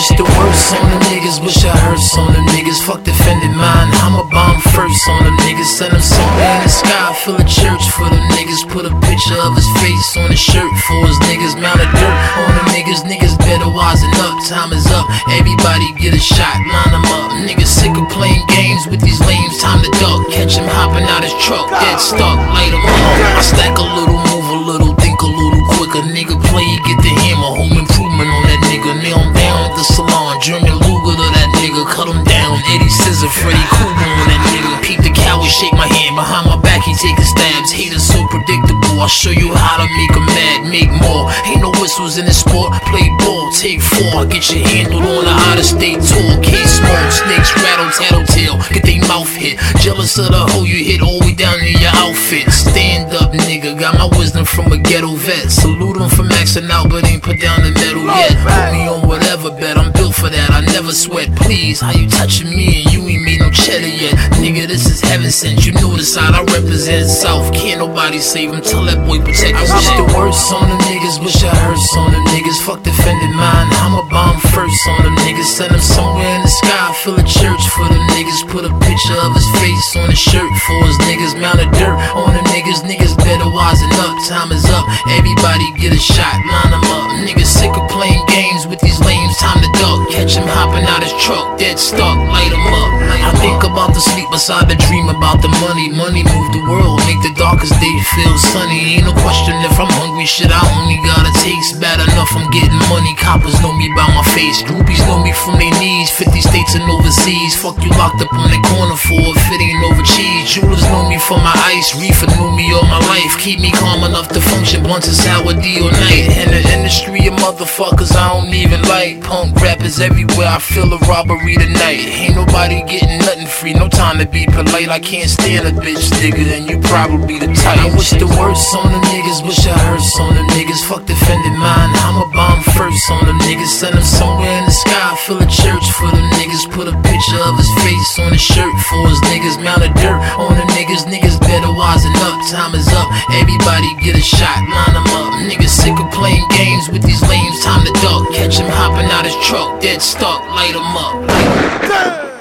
wish the worst on the niggas, wish I heard some of them niggas. Fuck defending mine, I'ma bomb first on them niggas. Send them somewhere in the sky, fill a church for them niggas. Put a picture of his face on his shirt for his niggas. Mount a dirt on them niggas, niggas better wisen up. Time is up, everybody get a shot, line them up. Niggas sick of playing games with these lames, time to duck. Catch him hopping out his truck, dead stuck, light him up. I stack a little, move a little, think a little quicker. Nigga play, you get the hammer, home improvement on that nigga. Nail him down at the salon, German Luger to that nigga. Cut him down, Eddie Scissor, Freddy Krueger on that nigga. Peep the coward, shake my hand, behind my back he taking stabs. Haters so predictable, I'll show you how to make 'em mad, make more. Ain't no whistles in this sport, play ball, take 4. I get your handled on the out-of-state tour. Case small, snakes rattle, tattletale, get they mouth hit. Jealous of the hoe you hit all the way down in your outfit. Stand up, nigga, got my wisdom from a ghetto vet. Salute him for maxing out, but ain't put down the medal yet. Put me on whatever bet, I'm built for that, I never sweat. Please, how you touching me and you ain't made no cheddar yet? Nigga, this is heaven sent, you know the side I represent. South, can't nobody save him, tell that boy protect his shit. I wish the worst on them niggas, wish I heard some of them niggas. Fuck defending mine, I'ma bomb first on them niggas. Send them somewhere in the sky, fill a church for them niggas. Put a picture of his face on his shirt for his niggas. Mount a dirt on them niggas, niggas better wisen up. Time is up, everybody get a shot, line them up. Niggas sick of playing games with these lames, time to duck. Catch him hopping out his truck, dead stuck, light him up. I think about the sleep beside the dream about the money. Money move the world, make the darkest day feel sunny. Ain't no question if I'm hungry, shit I only gotta taste. Bad enough I'm getting money, coppers know me by my face. Groupies know me from their knees, 50 states and overseas. Fuck you locked up on that corner for if it ain't over cheese. Jewelers know me for my ice, reefer knew me all my life. Keep me calm enough to function, blunts and sour D all night. In the industry of motherfuckers I don't even like. Punk rappers everywhere, I feel a robbery tonight. Ain't nobody getting nothing free, no time to be polite. I can't stand a bitch nigga, and you probably the type. I wish the worst on them niggas, wish I heard some of them niggas. Fuck defending mine, I'ma bomb first on them niggas. Send them somewhere in the sky, fill a church for them niggas. Put a picture of his face on his shirt for his niggas. Mount a dirt on them niggas, niggas better wisen up. Time is up, everybody get a shot, line them up. Niggas sick of playing games with these lames, time to duck. Catch him hopping out his truck, dead stuck, light him up.